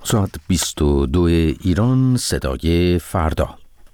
ساعت 22 ایران، صدای فردا.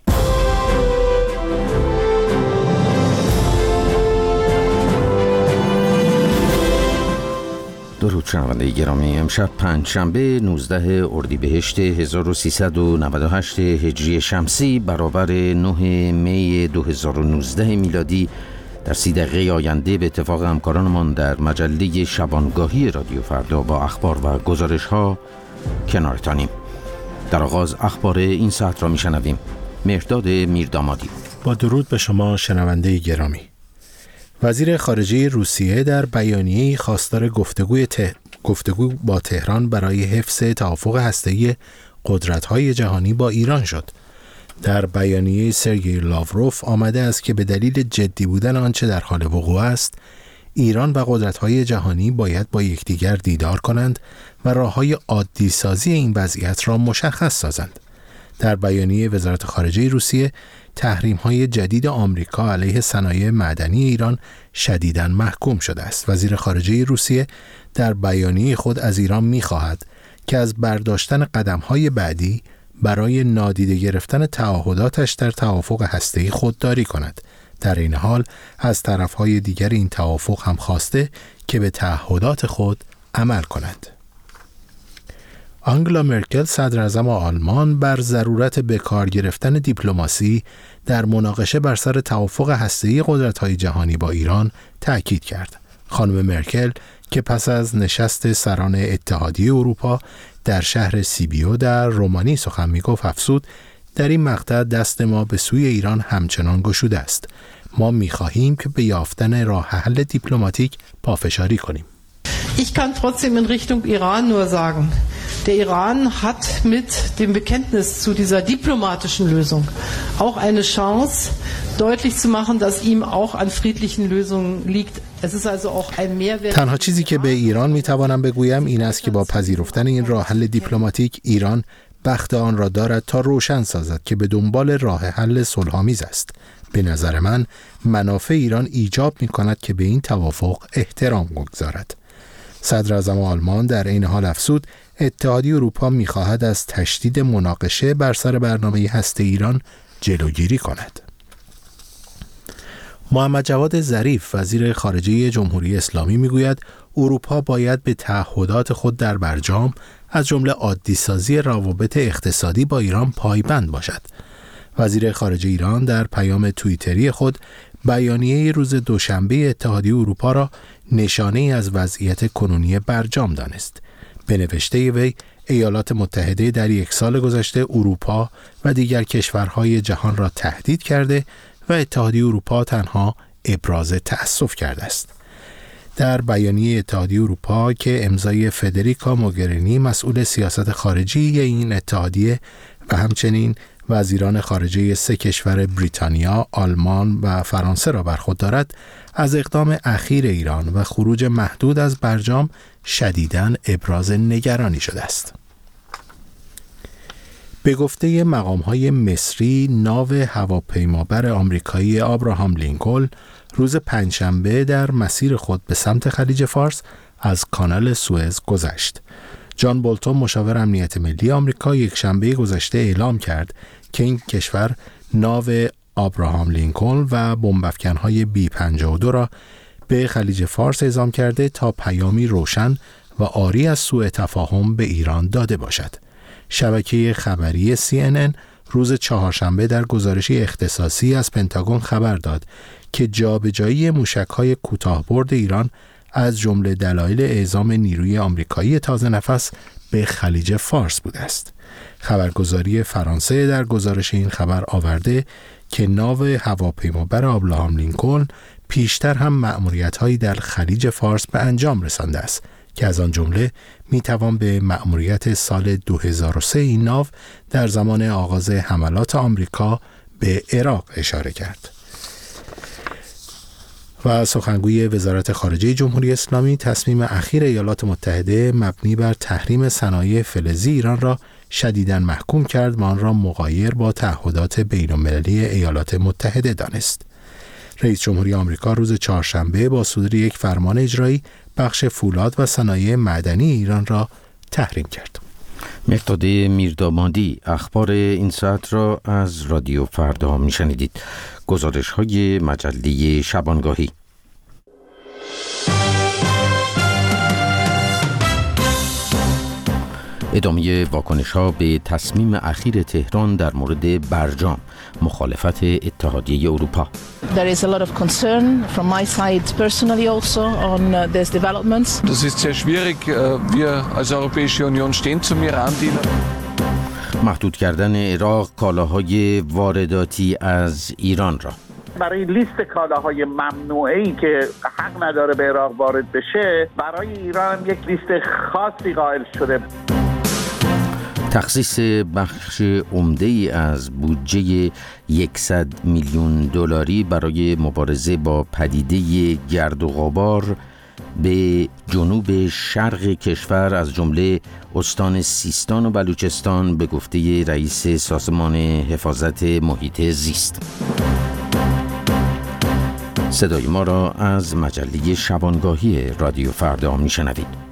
درود شنونده گرامی، امشب پنجشنبه 19 اردیبهشت 1398 هجری شمسی برابر 9 می 2019 میلادی در 30 دقیقه آینده به اتفاق همکارانمان در مجله شبانگاهی رادیو فردا با اخبار و گزارش ها کنارتانیم. در آغاز اخبار این ساعت را میشنویم. مهرداد میردامادی. با درود به شما شنونده گرامی. وزیر خارجه روسیه در بیانیه‌ای خواستار گفتگو با تهران برای حفظ توافق هسته‌ای قدرت‌های جهانی با ایران شد. در بیانیه سرگئی لاوروف آمده است که به دلیل جدی بودن آنچه در حال وقوع است، ایران و قدرت‌های جهانی باید با یکدیگر دیدار کنند و راه‌های عادی سازی این وضعیت را مشخص سازند. در بیانیه وزارت خارجه روسیه، تحریم‌های جدید آمریکا علیه صنایع معدنی ایران شدیداً محکوم شده است. وزیر خارجه روسیه در بیانیه خود از ایران می‌خواهد که از برداشتن قدم‌های بعدی برای نادیده گرفتن تعهداتش در توافق هسته‌ای خودداری کند. در این حال از طرف‌های دیگر این توافق هم خواسته که به تعهدات خود عمل کند. آنگلا مرکل صدراعظم آلمان بر ضرورت به کار گرفتن دیپلماسی در مناقشه بر سر توافق هسته‌ای قدرت‌های جهانی با ایران تأکید کرد. خانم مرکل که پس از نشست سران اتحادیه اروپا در شهر سیبیو در رومانی سخن می‌گفت افزود: در این مقطع دست ما به سوی ایران همچنان گشوده است. ما می‌خواهیم که به یافتن راه حل دیپلماتیک پافشاری کنیم. Ich kann trotzdem in Richtung Iran nur sagen, der Iran hat mit dem Bekenntnis zu dieser diplomatischen Lösung auch eine Chance, deutlich zu machen, dass ihm auch an friedlichen Lösungen liegt. Es ist also auch ein Mehrwert. تنها چیزی که به ایران میتوانم بگویم این است که با پذیرفتن این راه حل دیپلماتیک ایران بخت آن را دارد تا روشن سازد که به دنبال راه حل صلح‌آمیز است. به نظر من منافع ایران ایجاب می‌کند که به این توافق احترام بگذارد. صدراعظم آلمان در این حال افزود: اتحادیه اروپا می‌خواهد از تشدید مناقشه بر سر برنامه هسته ایران جلوگیری کند. محمد جواد ظریف وزیر خارجه جمهوری اسلامی میگوید اروپا باید به تعهدات خود در برجام از جمله عادی سازی روابط اقتصادی با ایران پایبند باشد. وزیر خارجه ایران در پیام توییتری خود بیانیه روز دوشنبه اتحادیه اروپا را نشانه‌ای از وضعیت کنونی برجام دانست. به نوشته وی، ایالات متحده در یک سال گذشته اروپا و دیگر کشورهای جهان را تهدید کرده و اتحادیه اروپا تنها ابراز تأسف کرده است. در بیانیه اتحادیه اروپا که امضای فدریکا موگرینی مسئول سیاست خارجی این اتحادیه و همچنین وزیران خارجه 3 کشور بریتانیا، آلمان و فرانسه را بر خود دارد، از اقدام اخیر ایران و خروج محدود از برجام شدیداً ابراز نگرانی شده است. به گفته مقام‌های مصری، ناو هواپیمابر آمریکایی آبراهام لینکلن روز پنجشنبه در مسیر خود به سمت خلیج فارس از کانال سوئز گذشت. جان بولتون مشاور امنیت ملی آمریکا یک شنبه گذشته اعلام کرد که این کشور ناو آبراهام لینکلن و بمب‌افکن‌های B-52 را به خلیج فارس اعزام کرده تا پیامی روشن و عاری از سوء تفاهم به ایران داده باشد. شبکه خبری CNN روز چهارشنبه در گزارشی اختصاصی از پنتاگون خبر داد که جابجایی موشک‌های کوتاه‌برد ایران از جمله دلایل اعزام نیروی آمریکایی تازه نفس به خلیج فارس بوده است. خبرگزاری فرانسه در گزارش این خبر آورده که ناو هواپیمابر آبراهام لینکلن پیشتر هم مأموریت‌هایی در خلیج فارس به انجام رسانده است که از آن جمله میتوان به مأموریت سال 2003 این ناو در زمان آغاز حملات آمریکا به عراق اشاره کرد. و سخنگوی وزارت خارجه جمهوری اسلامی تصمیم اخیر ایالات متحده مبنی بر تحریم صنایع فلزی ایران را شدیداً محکوم کرد و آن را مغایر با تعهدات بین‌المللی ایالات متحده دانست. رئیس جمهوری آمریکا روز چهارشنبه با صدور یک فرمان اجرایی بخش فولاد و صنایع معدنی ایران را تحریم کرد. مقداد میردامادی اخبار این ساعت را از رادیو فردا میشنیدید. گزارش های مجله شبانگاهی. ادامه واکنش‌ها به تصمیم اخیر تهران در مورد برجام، مخالفت اتحادیه اروپا. There is a lot of concern from my side personally also on these developments. Das ist sehr schwierig. Wir als Europäische Union stehen zum Iran-Deal. محدود کردن عراق کالاهای وارداتی از ایران را. برای لیست کالاهای ممنوعه‌ای که حق نداره به عراق وارد بشه، برای ایران یک لیست خاصی قائل شده. تخصیص بخش عمده‌ای از بودجه 100 میلیون دلاری برای مبارزه با پدیده گرد و غبار به جنوب شرق کشور از جمله استان سیستان و بلوچستان به گفته رئیس سازمان حفاظت محیط زیست. صدای ما را از مجله شبانگاهی رادیو فردا میشنوید.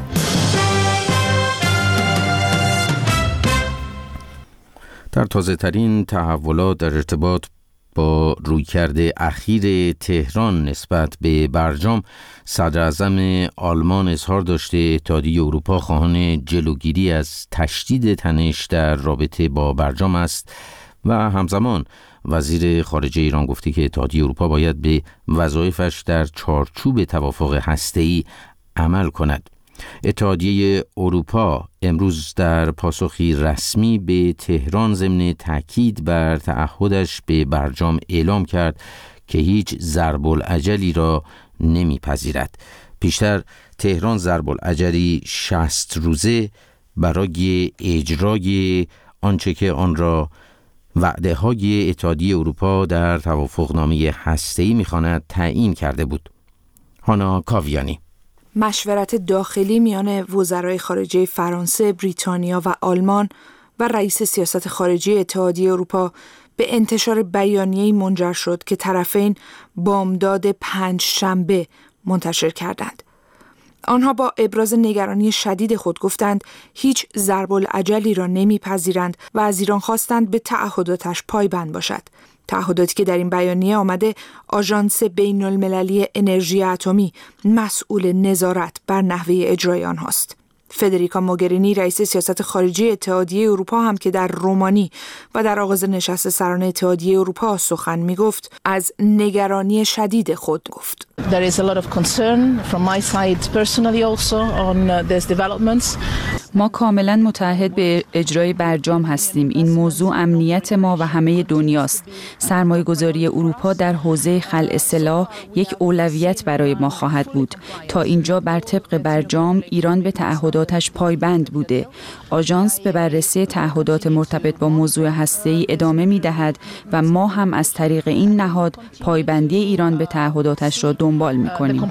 در تازه ترین تحولات در ارتباط با رویکرد اخیر تهران نسبت به برجام، صدر اعظم آلمان اظهار داشته اتحادیه اروپا خواهان جلوگیری از تشدید تنش در رابطه با برجام است و همزمان وزیر خارجه ایران گفته که اتحادیه اروپا باید به وظایفش در چارچوب توافق هسته‌ای عمل کند. اتحادیه اروپا امروز در پاسخی رسمی به تهران ضمن تاکید بر تعهدش به برجام اعلام کرد که هیچ ضرب العجلی را نمیپذیرد. پیشتر تهران ضرب العجلی 60 روزه برای اجرای آنچه که آن را وعده های اتحادیه اروپا در توافقنامه هسته‌ای می‌خواند تعیین کرده بود. هانا کاویانی. مشورت داخلی میان وزرای خارجه فرانسه، بریتانیا و آلمان و رئیس سیاست خارجی اتحادیه اروپا به انتشار بیانیه‌ای منجر شد که طرفین بامداد پنجشنبه منتشر کردند. آنها با ابراز نگرانی شدید خود گفتند هیچ ضرب العجلی را نمیپذیرند و از ایران خواستند به تعهداتش پایبند باشد. تعهداتی که در این بیانیه آمده آژانس بین‌المللی انرژی اتمی مسئول نظارت بر نحوه اجرای آنهاست. فدریکا موگرینی رئیس سیاست خارجی اتحادیه اروپا هم که در رومانی و در آغاز نشست سران اتحادیه اروپا سخن می‌گفت از نگرانی شدید خود گفت. There is a lot of concern from my side personally also on these developments. ما کاملا متعهد به اجرای برجام هستیم. این موضوع امنیت ما و همه دنیاست. سرمایه‌گذاری اروپا در حوزه خلع سلاح یک اولویت برای ما خواهد بود. تا اینجا بر طبق برجام ایران به تعهداتش پایبند بوده. آژانس به بررسی تعهدات مرتبط با موضوع هسته‌ای ادامه می‌دهد و ما هم از طریق این نهاد پایبندی ایران به تعهداتش را دنبال می‌کنیم.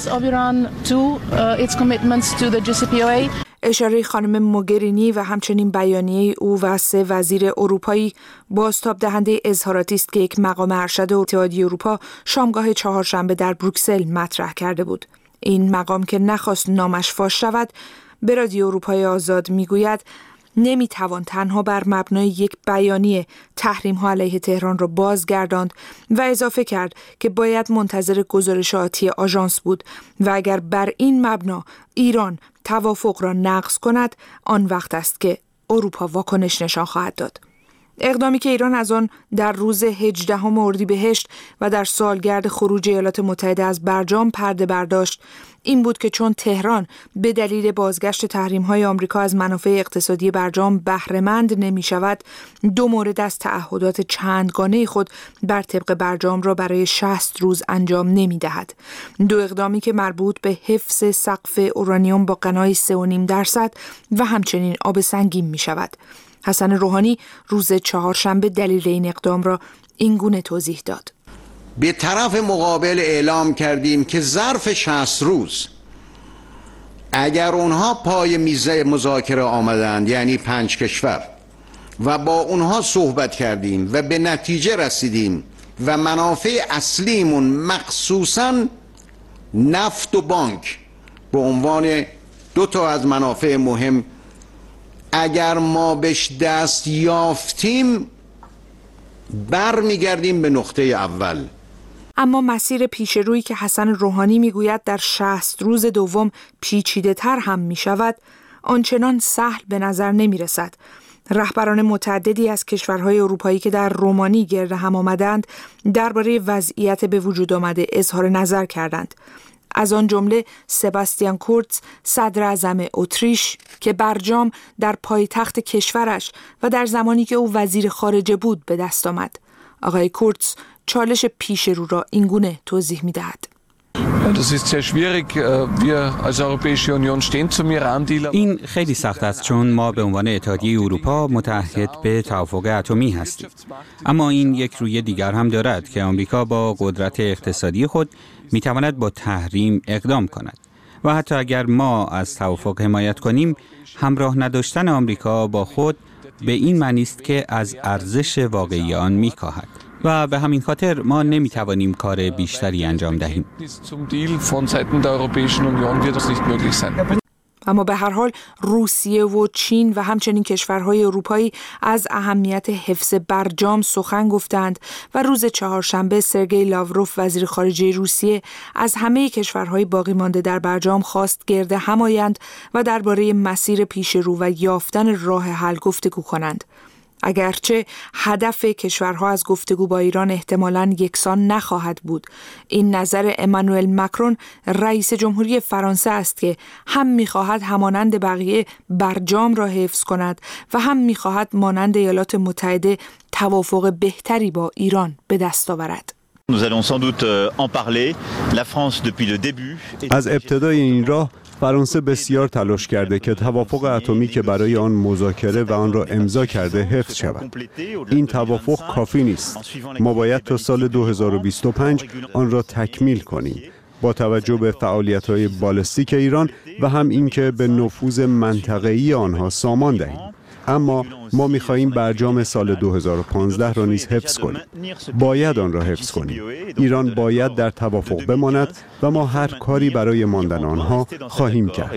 اشاره خانم موگرینی و همچنین بیانیه او و 3 وزیر اروپایی بازتاب دهنده اظهاراتی است که یک مقام ارشد اتحادیه اروپا شامگاه چهارشنبه در بروکسل مطرح کرده بود. این مقام که نخواست نامش فاش شود به رادیو اروپای آزاد میگوید نمیتوان تنها بر مبنای یک بیانیه تحریم‌ها علیه تهران را بازگرداند و اضافه کرد که باید منتظر گزارش آتی آژانس بود و اگر بر این مبنا ایران توافق را نقض کند آن وقت است که اروپا واکنش نشان خواهد داد. اقدامی که ایران از آن در روز 18 اردیبهشت و در سالگرد خروج ایالات متحده از برجام پرده برداشت این بود که چون تهران به دلیل بازگشت تحریم‌های آمریکا از منافع اقتصادی برجام بهره‌مند نمی‌شود، 2 مورد از تعهدات چندگانه خود بر طبق برجام را برای 60 روز انجام نمی‌دهد. 2 اقدامی که مربوط به حفظ سقف اورانیوم با غنای 3.5% و همچنین آب سنگین می‌شود. حسن روحانی روز چهارشنبه دلیل این اقدام را اینگونه توضیح داد. به طرف مقابل اعلام کردیم که ظرف 60 روز اگر اونها پای میز مذاکره آمدند، یعنی 5 کشور، و با اونها صحبت کردیم و به نتیجه رسیدیم و منافع اصلیمون مخصوصاً نفت و بانک به عنوان 2 تا از منافع مهم اگر ما بهش دست یافتیم برمیگردیم به نقطه اول. اما مسیر پیشرویی که حسن روحانی میگوید در 60 روز دوم پیچیده تر هم می شود، آنچنان سهل به نظر نمی رسد. رهبران متعددی از کشورهای اروپایی که در رومانی گرد هم آمدند درباره وضعیت به وجود آمده اظهار نظر کردند. از آن جمله سباستیان کورتز، صدر اعظم اتریش که برجام در پایتخت کشورش و در زمانی که او وزیر خارجه بود به دست آمد. آقای کورتز چالش پیش رو را اینگونه توضیح می‌دهد. این خیلی سخت است چون ما به عنوان اتحادیه اروپا متعهد به توافق اتمی هستیم. اما این یک روی دیگر هم دارد که آمریکا با قدرت اقتصادی خود می‌تواند با تحریم اقدام کند و حتی اگر ما از توافق حمایت کنیم، همراه نداشتن آمریکا با خود به این معنی است که از ارزش واقعی آن می‌کاهد. و به همین خاطر ما نمیتوانیم کار بیشتری انجام دهیم. اما به هر حال روسیه و چین و همچنین کشورهای اروپایی از اهمیت حفظ برجام سخن گفتند و روز چهارشنبه سرگئی لاوروف وزیر خارجه روسیه از همه کشورهای باقی مانده در برجام خواست گرد هم آیند و درباره مسیر پیشرو و یافتن راه حل گفتگو کنند. اگرچه هدف کشورها از گفتگو با ایران احتمالاً یکسان نخواهد بود، این نظر امانوئل مکرون رئیس جمهوری فرانسه است که هم می‌خواهد همانند بقیه برجام را حفظ کند و هم می‌خواهد مانند ایالات متحده توافق بهتری با ایران به دست آورد. از ابتدای این راه فرانسه بسیار تلاش کرده که توافق اتمی که برای آن مذاکره و آن را امضا کرده حفظ شود. این توافق کافی نیست. ما باید تا سال 2025 آن را تکمیل کنیم. با توجه به فعالیت‌های بالستیک ایران و هم اینکه به نفوذ منطقه‌ای آنها سامان دهیم. اما ما می‌خواهیم برجام سال 2015 را نیز حفظ کنیم. باید آن را حفظ کنیم. ایران باید در توافق بماند و ما هر کاری برای ماندن آنها خواهیم کرد.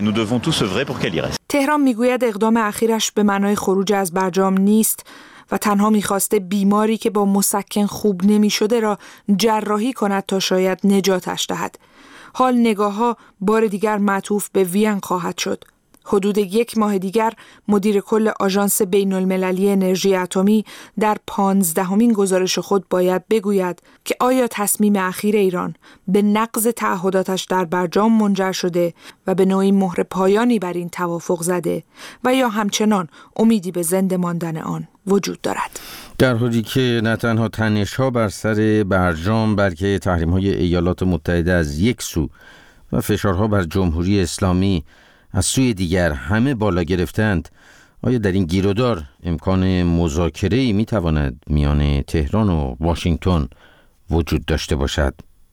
تهران میگوید اقدام اخیرش به معنای خروج از برجام نیست و تنها می‌خواسته بیماری که با مسکن خوب نمی‌شده را جراحی کند تا شاید نجاتش دهد. حال نگاه‌ها بار دیگر معطوف به وین خواهد شد. حدود 1 ماه دیگر مدیر کل آژانس بین‌المللی انرژی اتمی در 15مین گزارش خود باید بگوید که آیا تصمیم اخیر ایران به نقض تعهداتش در برجام منجر شده و به نوعی مهر پایانی بر این توافق زده و یا همچنان امیدی به زنده ماندن آن وجود دارد. در حالی که نه تنها تنش‌ها بر سر برجام بلکه تحریم‌های ایالات متحده از یک سو و فشارها بر جمهوری اسلامی از سوی دیگر همه بالا گرفتند، آیا در این گیرودار امکان مذاکره‌ای می‌تواند میان تهران و واشنگتن وجود داشته باشد؟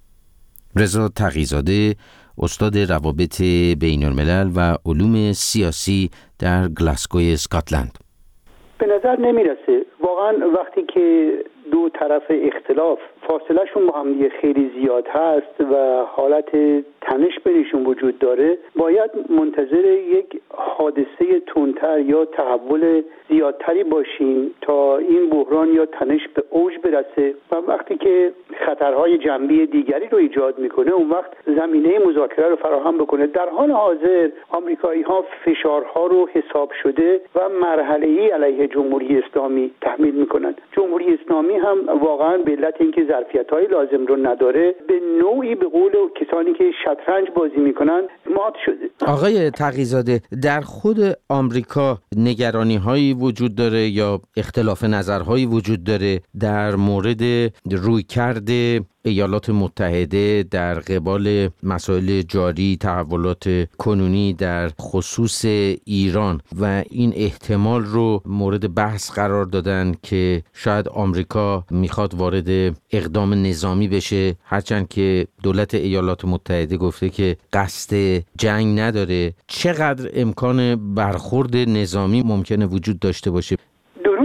رضا تقی‌زاده، استاد روابط بین‌الملل و علوم سیاسی در گلاسگو اسکاتلند: به نظر نمیرسه. واقعا وقتی که دو طرف اختلاف فاصلهشون با هم دیگه خیلی زیاد هست و حالت تنش بینشون وجود داره، باید منتظر یک حادثه تندتر یا تحول زیادتری باشیم تا این بحران یا تنش به اوج برسه و وقتی که خطرهای جنبی دیگری رو ایجاد میکنه اون وقت زمینه مذاکره رو فراهم بکنه. در حال حاضر آمریکایی‌ها فشارها رو حساب شده و مرحله‌ای علیه جمهوری اسلامی تحمیل میکنن. جمهوری اسلامی هم واقعا به علت اینکه ظرفیت‌های لازم رو نداره به نوعی به قول کسانی که شطرنج بازی میکنن مات شده. آقای تقی‌زاده، در خود آمریکا نگرانی‌هایی وجود داره یا اختلاف نظرهایی وجود داره در مورد رویکرد ایالات متحده در قبال مسائل جاری، تحولات کنونی در خصوص ایران و این احتمال رو مورد بحث قرار دادن که شاید آمریکا میخواد وارد اقدام نظامی بشه، هرچند که دولت ایالات متحده گفته که قصد جنگ نداره. چقدر امکان برخورد نظامی ممکنه وجود داشته باشه؟ درون آمریکا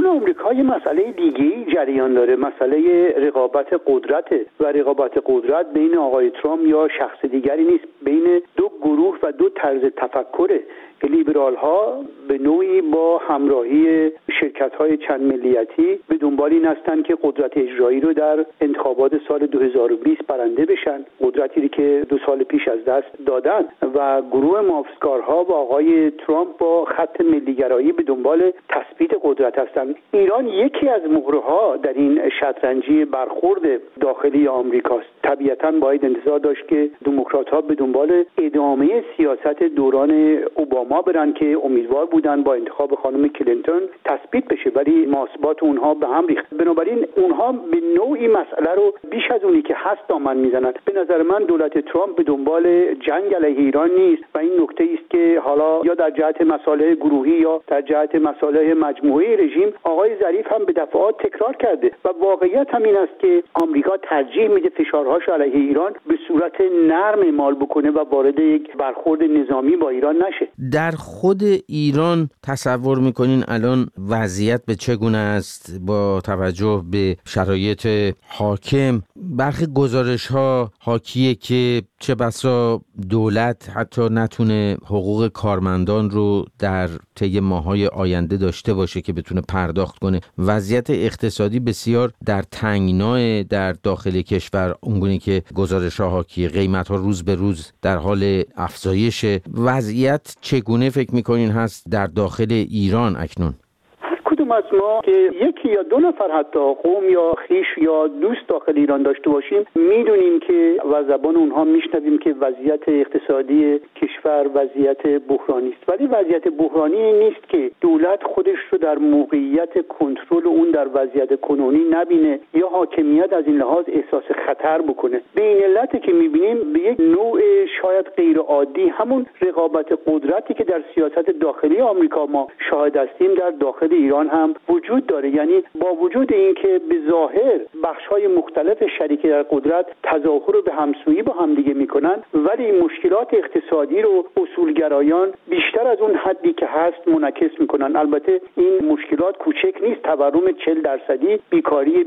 اینجاها یه مسئله دیگه‌ای جریان داره، مسئله رقابت قدرت و رقابت قدرت بین آقای ترامپ یا شخص دیگری نیست، بین دو گروه و دو طرز تفکره. لیبرال ها به نوعی با همراهی شرکت های چند ملیتی به دنبال این هستند که قدرت اجرایی رو در انتخابات سال 2020 برنده بشن، قدرتی که 2 سال پیش از دست دادن، و گروه محافظه‌کارها با آقای ترامپ با خط ملیگرایی به دنبال تثبیت قدرت هستند. ایران یکی از مهره‌ها در این شطرنجی برخورد داخلی آمریکاست. طبیعتاً باید انتظار داشت که دموکرات‌ها به دنبال ادامه سیاست دوران اوباما برن که امیدوار بودن با انتخاب خانم کلینتون تثبیت بشه، ولی محاسبات اونها به هم ریخت. بنابراین اونها به نوعی مسئله رو بیش از اونی که هست دامن میزنن. به نظر من دولت ترامپ به دنبال جنگ علیه ایران نیست و این نکته است که حالا یا در جهت مصالح گروهی یا در جهت مصالح مجموعی رژیم آقای ظریف هم به دفعات تکرار کرده و واقعیت هم این است که آمریکا ترجیح میده فشارهاش علیه ایران به صورت نرم اعمال بکنه و وارد یک برخورد نظامی با ایران نشه. در خود ایران تصور میکنین الان وضعیت به چگونه است با توجه به شرایط حاکم؟ برخی گزارش ها حاکیه که چه بسا دولت حتی نتونه حقوق کارمندان رو در طی ماه‌های آینده داشته باشه که بتونه پرداخت کنه. وضعیت اقتصادی بسیار در تنگنای در داخل کشور، اونگونه که گزارش ها حاکیه، قیمت ها روز به روز در حال افزایش. وضعیت چگونه فکر میکنین هست در داخل ایران اکنون؟ کدوم از ما که یکی یا دو نفر حتی قوم یا خیش یا دوست داخل ایران داشته باشیم میدونیم که و زبان اونها میشنویم که وضعیت اقتصادی کشور وضعیت بحرانی است، ولی وضعیت بحرانی نیست که دولت خودش رو در موقعیت کنترل اون در وضعیت کنونی نبینه یا حاکمیت از این لحاظ احساس خطر بکنه. به این علت که میبینیم به یک نوع شاید غیر عادی همون رقابت قدرتی که در سیاست داخلی آمریکا ما شاهد هستیم در داخل ایران هم وجود داره. یعنی با وجود اینکه به ظاهر بخش‌های مختلف شریک در قدرت تظاهر رو به همسویی با هم دیگه میکنن، ولی مشکلات اقتصادی رو اصولگرایان بیشتر از اون حدی که هست منعکس میکنن. البته این مشکلات کوچک نیست، تورم 40%، بیکاری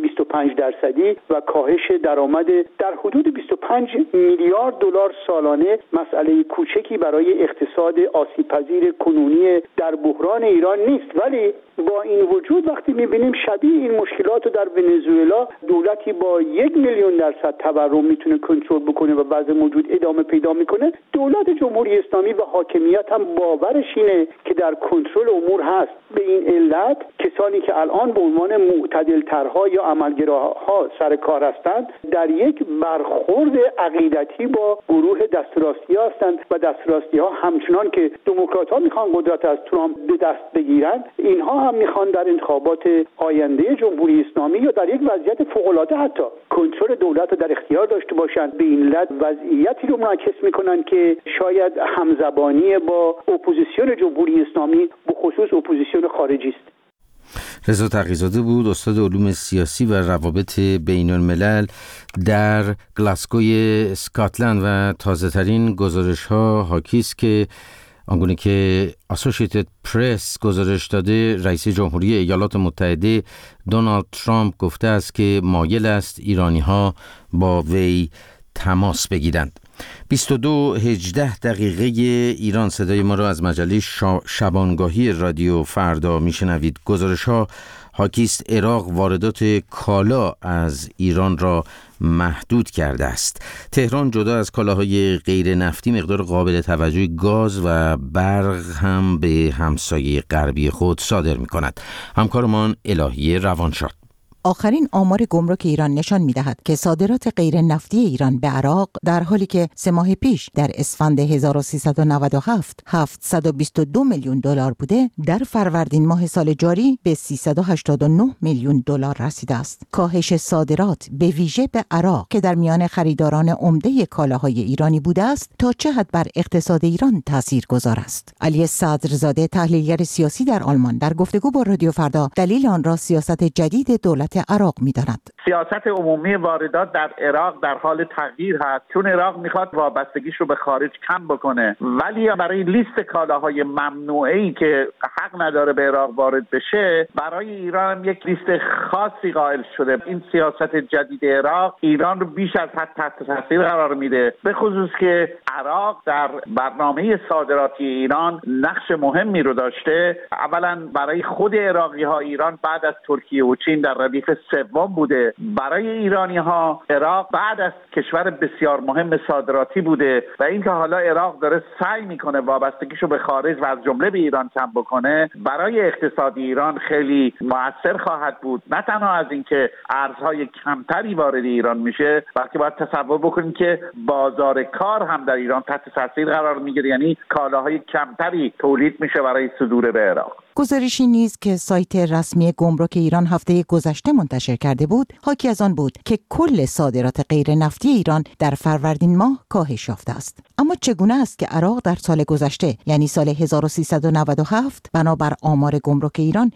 25% و کاهش درآمد در حدود 25 میلیارد دلار سالانه مسئله کوچکی برای اقتصاد آسیب‌پذیر کنونی در بحران ایران نیست. ولی با این وجود وقتی میبینیم شبیه این مشکلات رو در ونزوئلا دولتی با 1,000,000% تورم میتونه کنترل بکنه و وضع موجود ادامه پیدا میکنه، دولت جمهوری اسلامی و حاکمیت هم باورش اینه که در کنترل امور هست. به این علت کسانی که الان به عنوان معتدل‌ترها یا عملگراها سر کار هستند در یک برخورد عقیدتی با گروه دستراستی هستند و دستراستی ها همچنان که دموکرات ها میخوان قدرت از ترامپ به دست بگیرن، اینها هم میخوان در انتخابات آینده جمهوری اسلامی یا در یک وضعیت فوق‌العاده حتی کنترل دولت رو در اختیار داشته باشند. به این علت وضعیتی رو منعکس میکنن که شاید همزبانی با اپوزیسیون جمهوری اسلامی به خصوص اپوزیسیون خارجی است. رضا تقی‌زاده بود، استاد علوم سیاسی و روابط بین الملل در گلاسگوی اسکاتلند و تازه‌ترین گزارش‌ها حاکی است که آنگونه که اسوسییتد پرس گزارش داده، رئیس جمهوری ایالات متحده دونالد ترامپ گفته است که مایل است ایرانی‌ها با وی تماس بگیرند. 22:18 ایران صدای ما را از مجله شبانگاهی رادیو فردا میشنوید. گزارش‌ها حاکی است عراق واردات کالا از ایران را محدود کرده است. تهران جدا از کالاهای غیر نفتی مقدار قابل توجهی گاز و برق هم به همسایه غربی خود صادر می کند. همکارمان الهی روانشاد. آخرین آمار گمرک ایران نشان می‌دهد که صادرات غیر نفتی ایران به عراق در حالی که 3 ماه پیش در اسفند 1397 722 میلیون دلار بوده، در فروردین ماه سال جاری به 389 میلیون دلار رسیده است. کاهش صادرات به ویژه به عراق که در میان خریداران عمده کالاهای ایرانی بوده است، تا چه حد بر اقتصاد ایران تاثیرگذار است؟ علی صدرزاده، تحلیلگر سیاسی در آلمان، در گفتگو با رادیو فردا دلیل آن را سیاست جدید دولت وضعیت عراق می‌داند. سیاست عمومی واردات در عراق در حال تغییر هست، چون عراق میخواد وابستگیش رو به خارج کم بکنه، ولی برای لیست کالاهای ممنوعه‌ای که حق نداره به عراق وارد بشه، برای ایران هم یک لیست خاصی قائل شده. این سیاست جدید عراق ایران رو بیش از حد تحت تاثیر قرار میده، به خصوص که عراق در برنامه صادراتی ایران نقش مهمی رو داشته. اولا برای خود عراقی ها ایران بعد از ترکیه و چین در ردیف سوم بوده. برای ایرانی ها عراق بعد از کشور بسیار مهم صادراتی بوده و اینکه حالا عراق داره سعی میکنه وابستگیشو به خارج و از جمله به ایران کم بکنه، برای اقتصاد ایران خیلی مؤثر خواهد بود. نه تنها از اینکه ارزهای کمتری وارد ایران میشه، بلکه باید تصور بکنید که بازار کار هم در ایران تحت تاثیر قرار میگیره، یعنی کالاهای کمتری تولید میشه برای صدور به عراق. گزارشی نیز که سایت رسمی گمرک ایران هفته گذشته منتشر کرده بود، حاکی از آن بود که کل صادرات غیر نفتی ایران در فروردین ماه کاهش یافته است. اما چگونه است که عراق در سال گذشته، یعنی سال 1397، بنابر آمار گمرک ایران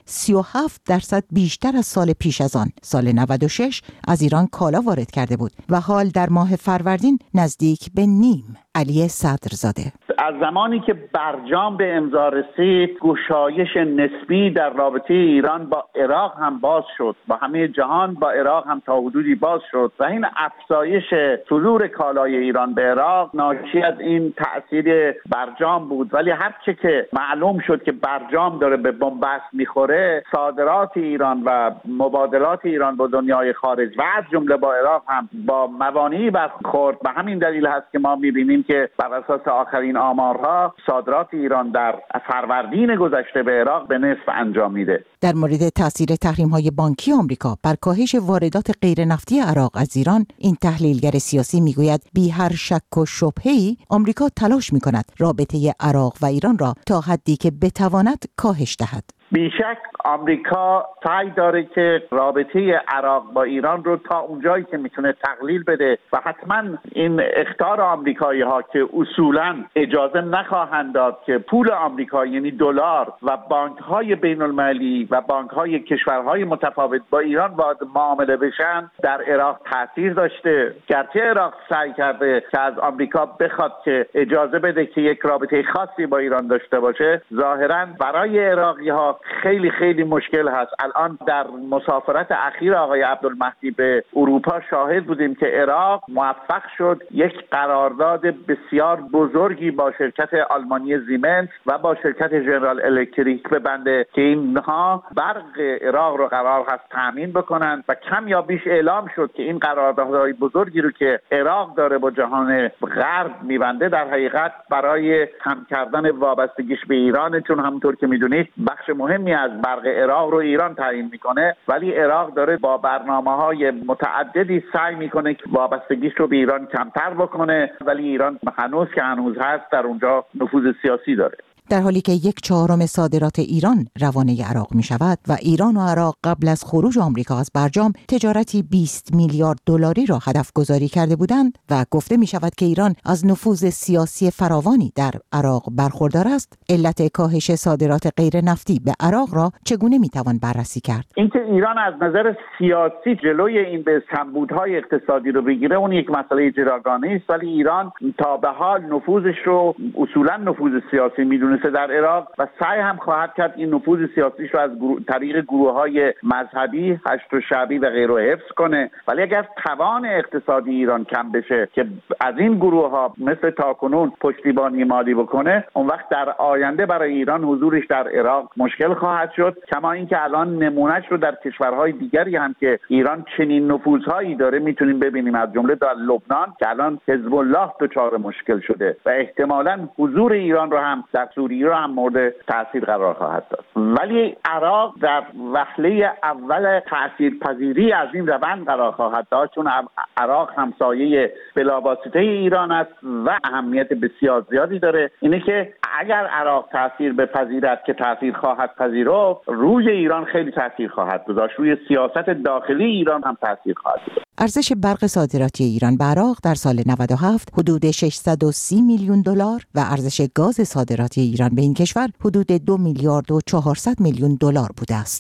37% بیشتر از سال پیش از آن، سال 96، از ایران کالا وارد کرده بود و حال در ماه فروردین نزدیک به نیم؟ علی صدرزاده: از زمانی که برجام به امضا رسید، گشایش نسبی در رابطه ایران با عراق هم باز شد، با همه جهان با عراق هم تا حدودی باز شد و این افزایش صدور کالای ایران به عراق ناشی از این تأثیر برجام بود. ولی هر چه که معلوم شد که برجام داره به بنبست میخوره، صادرات ایران و مبادلات ایران با دنیای خارج و از جمله با عراق هم با موانعی برخورد. به همین دلیل هست که ما میبینیم که بر اساس آخرین آمارها صادرات ایران در فروردین گذشته به عراق به نصف انجام میده. در مورد تاثیر تحریم‌های بانکی آمریکا بر کاهش واردات غیر نفتی عراق از ایران، این تحلیلگر سیاسی میگوید بی هر شک و شبهه‌ای آمریکا تلاش می‌کند رابطه عراق و ایران را تا حدی که بتواند کاهش دهد. بیشک آمریکا سعی داره که رابطه عراق با ایران رو تا اونجایی که میتونه تقلیل بده و حتما این اخطار آمریکایی ها که اصولا اجازه نخواهند داد که پول آمریکا یعنی دلار و بانک های بین المللی و بانک های کشورهای متفاوت با ایران وارد معامله بشن در عراق تاثیر داشته. گرچه عراق سعی کرده که از آمریکا بخواد که اجازه بده که یک رابطه خاصی با ایران داشته باشه، ظاهرا برای عراقی ها خیلی خیلی مشکل هست. الان در مسافرت اخیر آقای عبدالمهدی به اروپا شاهد بودیم که عراق موفق شد یک قرارداد بسیار بزرگی با شرکت آلمانی زیمنس و با شرکت جنرال الکتریک ببنده که اینها برق عراق رو قرار هست تامین بکنن و کم یا بیش اعلام شد که این قراردادهای بزرگی رو که عراق داره با جهان غرب میبنده در حقیقت برای کم کردن وابستگیش به ایران، چون همونطور که میدونید بخش مهمی از برق عراق رو ایران تعیین میکنه، ولی عراق داره با برنامه‌های متعددی سعی میکنه که وابستگیش رو به ایران کمتر بکنه، ولی ایران هنوز هست در اونجا نفوذ سیاسی داره. در حالی که 1/4 صادرات ایران روانه عراق می شود و ایران و عراق قبل از خروج آمریکا از برجام تجارتی 20 میلیارد دلاری را هدف گذاری کرده بودند و گفته می شود که ایران از نفوذ سیاسی فراوانی در عراق برخوردار است، علت کاهش صادرات غیر نفتی به عراق را چگونه می توان بررسی کرد؟ اینکه ایران از نظر سیاسی جلوی این به کمبودهای اقتصادی رو بگیره اون یک مسئله جداگانه است، ولی ایران تا به حال نفوذش رو اصولا نفوذ سیاسی میدونه در عراق و سعی هم خواهد کرد این نفوذ سیاسیش رو از طریق گروه‌های مذهبی، هشت و شعبی و غیره حفظ کنه. ولی اگر توان اقتصادی ایران کم بشه که از این گروه‌ها مثل تاکنون پشتیبانی مالی بکنه، اون وقت در آینده برای ایران حضورش در عراق مشکل خواهد شد. کما اینکه الان نمونهش رو در کشورهای دیگری هم که ایران چنین نفوذهایی داره میتونیم ببینیم، از جمله در لبنان که الان حزب الله دچار مشکل شده و احتمالاً حضور ایران رو هم در سوریه رو هم مورد تاثیر قرار خواهد داد. ولی عراق در وهله اول تاثیرپذیری از این روند قرار خواهد داشت، چون عراق همسایه بلاواسطه ایران است و اهمیت بسیار زیادی داره. اینه که اگر عراق تاثیر بپذیرد که تاثیر خواهد پذیرفت، روی ایران خیلی تاثیر خواهد گذاشت، روی سیاست داخلی ایران هم تاثیر خواهد گذاشت. ارزش برق صادراتی ایران به عراق در سال 97 حدود 630 میلیون دلار و ارزش گاز صادراتی ایران به این کشور حدود 2 میلیارد و 400 میلیون دلار بوده است.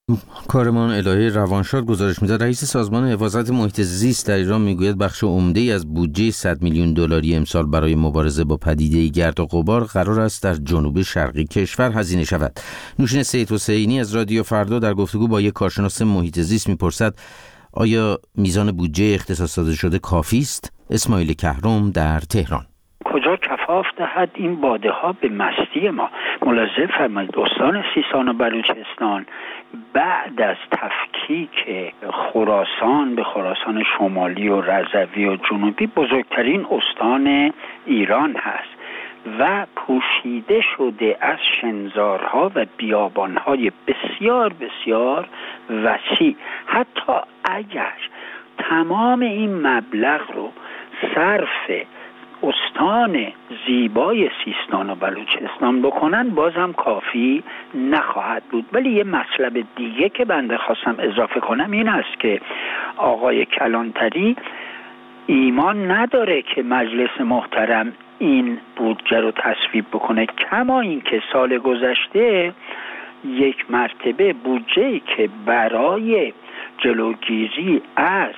کارمان الهه روانشاد گزارش می‌دهد رئیس سازمان حفاظت محیط زیست در ایران میگوید بخش عمده‌ای از بودجه 100 میلیون دلاری امسال برای مبارزه با پدیده گرد و غبار قرار است در جنوب شرقی کشور هزینه شود. نوشین سیدحسینی از رادیو فردا در گفتگو با یک کارشناس محیط زیست میپرسد آیا میزان بودجه اختصاص داده شده کافی است؟ اسماعیل کهرم در تهران. کجا کفاف دهد این باده ها به مستی ما؟ ملاحظه فرمایید استان سیستان و بلوچستان بعد از تفکیک خراسان به خراسان شمالی و رضوی و جنوبی بزرگترین استان ایران هست و پوشیده شده از شنزارها و بیابانهای بسیار بسیار وسیع. حتی اگر تمام این مبلغ رو صرف استان زیبای سیستان و بلوچستان بکنن بازم کافی نخواهد بود. ولی یه مطلب دیگه که بنده خواستم اضافه کنم این است که آقای کلانتری ایمان نداره که مجلس محترم این بودجه رو تصویب بکنه، کما این که سال گذشته یک مرتبه بودجه‌ای که برای جلوگیری از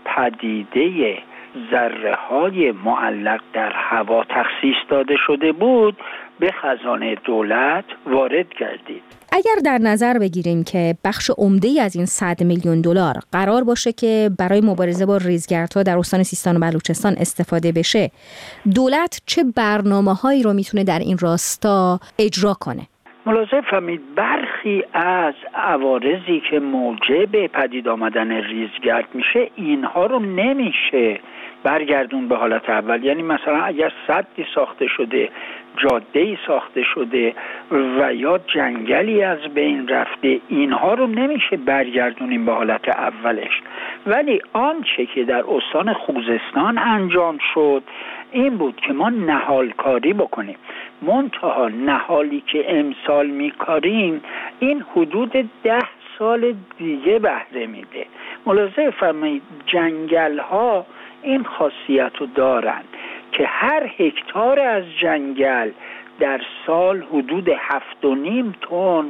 پدیده ذره‌های معلق در هوا تخصیص داده شده بود به خزانه دولت وارد گردید. اگر در نظر بگیریم که بخش عمده‌ای از این 100 میلیون دلار قرار باشه که برای مبارزه با ریزگردها در استان سیستان و بلوچستان استفاده بشه، دولت چه برنامه‌هایی رو میتونه در این راستا اجرا کنه؟ ملاحظه فرمایید برخی از عوارضی که موجب پدید آمدن ریزگرد میشه اینها رو نمیشه برگردون به حالت اول. یعنی مثلا اگر سدی ساخته شده، جاده‌ای ساخته شده و یا جنگلی از بین رفته، اینها رو نمیشه برگردونیم به حالت اولش. ولی آنچه که در استان خوزستان انجام شد این بود که ما نهال کاری بکنیم. منتها نهالی که امسال میکاریم این حدود 10 سال دیگه بهره میده. ملاحظه فرمایید جنگل ها این خاصیت رو دارن که هر هکتار از جنگل در سال حدود 7.5 تن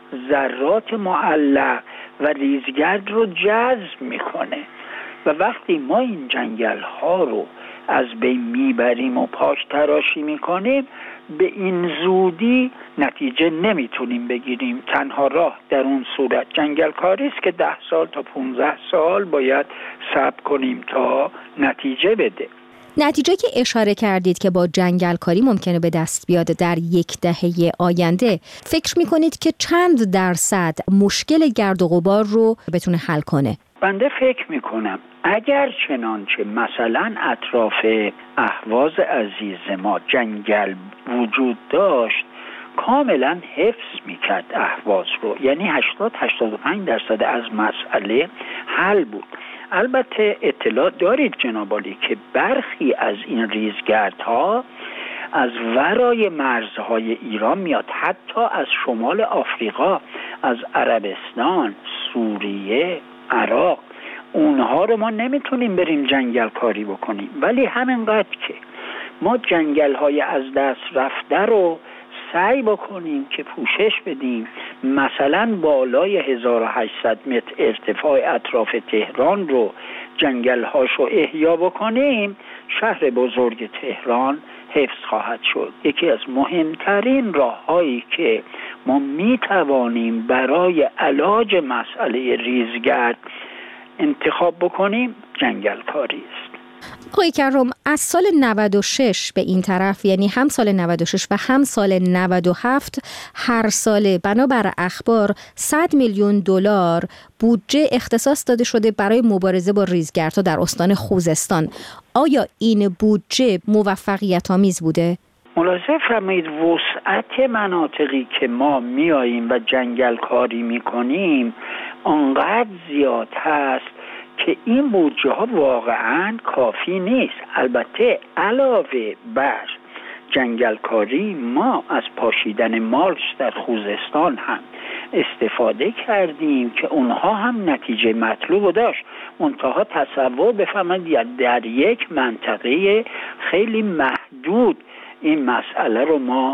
ذرات معلق و ریزگرد رو جذب میکنه و وقتی ما این جنگل ها رو از بین میبریم و پاک تراشی میکنیم به این زودی نتیجه نمیتونیم بگیریم. تنها راه در اون صورت جنگل کاری است که 10 سال تا 15 سال باید صبر کنیم تا نتیجه بده. نتیجه که اشاره کردید که با جنگل کاری ممکنه به دست بیاد در یک دهه آینده، فکر میکنید که چند درصد مشکل گرد و غبار رو بتونه حل کنه؟ بنده فکر میکنم اگر چنانچه مثلا اطراف اهواز عزیز ما جنگل وجود داشت کاملا حفظ میکرد اهواز رو، یعنی 80-85% از مسئله حل بود. البته اطلاع دارید جناب عالی که برخی از این ریزگردها از ورای مرزهای ایران میاد، حتی از شمال آفریقا، از عربستان، سوریه، عراق. اونها رو ما نمیتونیم بریم جنگل کاری بکنیم، ولی همینقدر که ما جنگل های از دست رفته رو سعی بکنیم که پوشش بدیم، مثلا بالای 1800 متر ارتفاع اطراف تهران رو جنگل هاشو احیا بکنیم، شهر بزرگ تهران حفظ خواهد شد. یکی از مهمترین راه‌هایی که ما میتوانیم برای علاج مسئله ریزگرد انتخاب بکنیم جنگل کاری است. آقای کرم، از سال 96 به این طرف، یعنی هم سال 96 و هم سال 97، هر سال بنابر اخبار 100 میلیون دلار بودجه اختصاص داده شده برای مبارزه با ریزگردها در استان خوزستان. آیا این بودجه موفقیت آمیز بوده؟ ملاحظه فرمایید وسعت مناطقی که ما میاییم و جنگل کاری میکنیم انقدر زیاد هست که این بودجه ها واقعا کافی نیست. البته علاوه بر جنگل کاری ما از پاشیدن مالچ در خوزستان هم استفاده کردیم که اونها هم نتیجه مطلوب داشت. منتها تصور بفرمایید در یک منطقه خیلی محدود این مسئله رو ما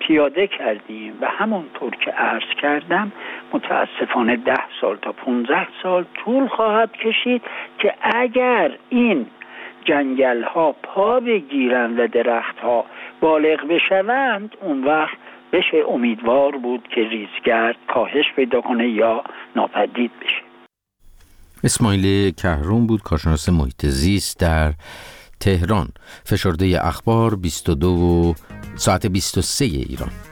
پیاده کردیم و همونطور که عرض کردم متاسفانه 10 سال تا 15 سال طول خواهد کشید که اگر این جنگل ها پا بگیرند و درخت ها بالغ بشوند، اون وقت بشه امیدوار بود که ریزگرد کاهش پیدا کنه یا ناپدید بشه. اسماعیل کهرون بود، کارشناس محیط زیست در تهران. فشرده اخبار 22 ساعت 23 ایران.